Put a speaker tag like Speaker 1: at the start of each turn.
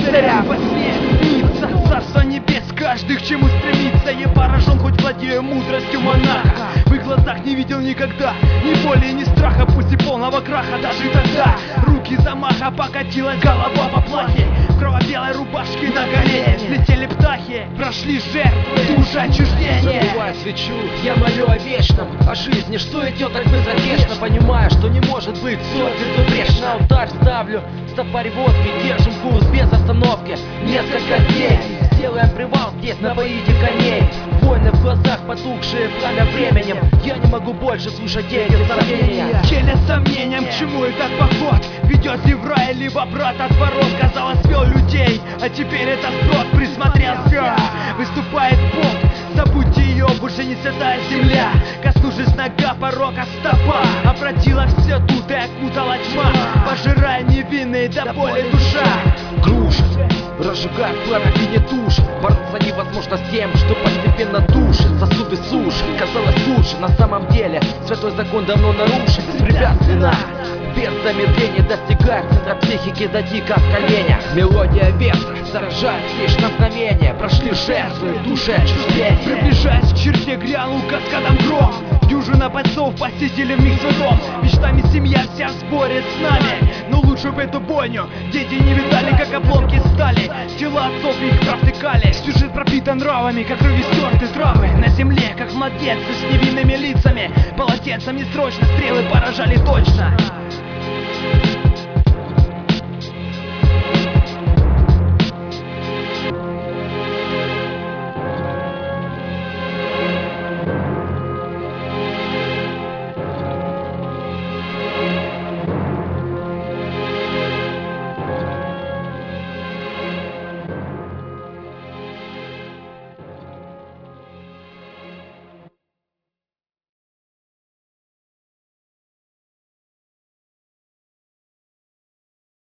Speaker 1: рыцаря во сне снится царство небес, каждый к чему стремится. Я поражен, хоть владею мудростью монаха. В их глазах не видел никогда ни боли, ни страха, пусть и полного краха. Даже тогда руки замаха покатилась голова в плахе, в крово-белой рубашке на колене взлетели птахи, прошли жертвы, душа отчуждения.
Speaker 2: Забывая свечу, я молю о вечном, о жизни, что идет так безотвечно. Понимая, что не может быть все безупречно. На алтарь ставлю стопарь водки, держим курс без остановки несколько дней. Сделаем привал здесь, напоите коней. Войны в глазах, потухшие пламя временем. Я не могу больше слушать эти сомнения.
Speaker 1: Челя сомнением, к чему этот поход ведет ли в рай, либо брат от ворот. Казалось, вел людей, а теперь это сброд. Присмотрелся, выступает Бог. Забудьте ее, больше не святая земля. Коснувшись нога порока стопа, обратила все тут и окутала тьма, пожирая невинные до боли душа.
Speaker 2: Кружит, разжигает пламя и не тушит. Бороться невозможно с тем, что постепенно душит. Сосуды сушат, казалось лучше. На самом деле святой закон давно нарушен. Беспрепятственно, без замедления достигая центра психики до дика в коленях. Мелодия ветра заражает лишь на мгновение. Прошли жертвы, души отчуждения.
Speaker 1: Приближаясь к черте, грянул каскадом гром. Дюжина бойцов посетили в них свой дом. Мечтами семья вся в сборе с нами. Но лучше бы эту бойню дети не видали, как обломки стали. Тела отцов их провтыкали. Сюжет пропитан нравами, как кровью стерты травы. На земле, как младенцы с невинными лицами. Полотенцами срочно стрелы поражали точно.